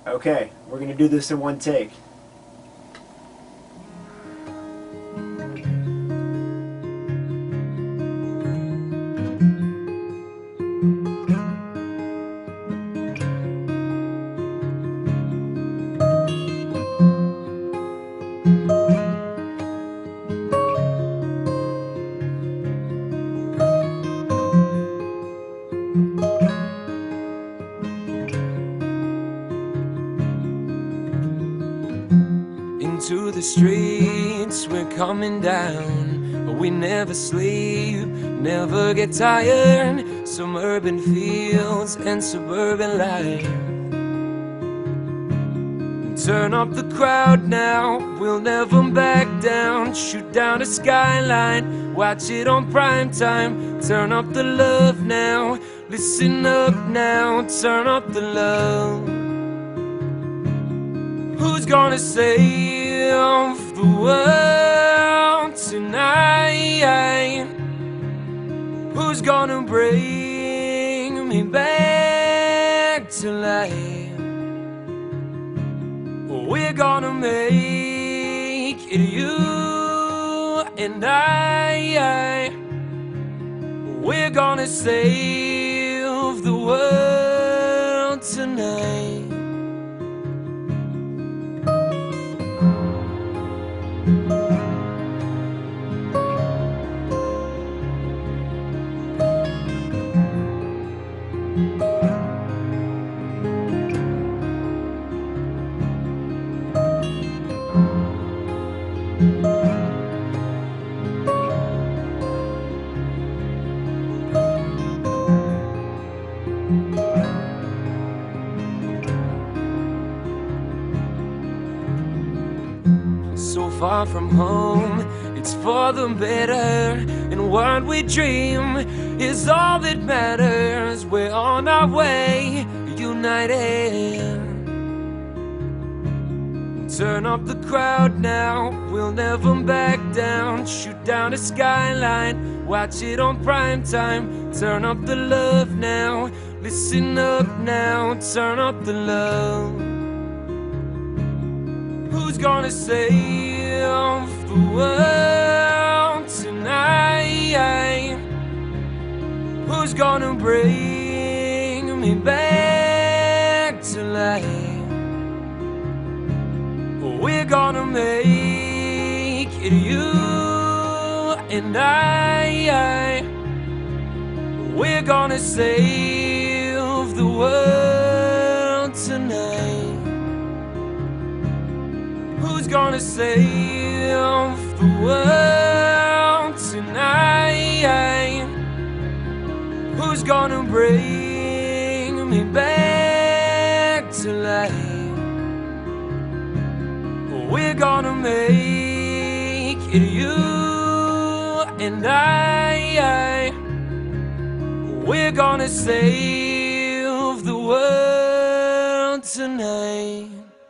Okay, we're going to do this in one take. Into the streets we're coming down. We never sleep, never get tired. Suburban fields and suburban life. Turn up the crowd now, we'll never back down. Shoot down the skyline, watch it on prime time. Turn up the love now, listen up now. Turn up the love. Who's gonna save the world tonight? Who's gonna bring me back to life? We're gonna make it, you and I. We're gonna save the world tonight. So far from home, it's for the better. And what we dream is all that matters. We're on our way, united. Turn up the crowd now, we'll never back down. Shoot down the skyline, watch it on prime time. Turn up the love now, listen up now. Turn up the love. Who's gonna save the world tonight? Who's gonna bring me back to life? We're gonna make it, you and I. We're gonna save the world tonight. Who's gonna save the world tonight? Who's gonna bring me back to life? We're gonna make it, you and I. We're gonna save the world tonight.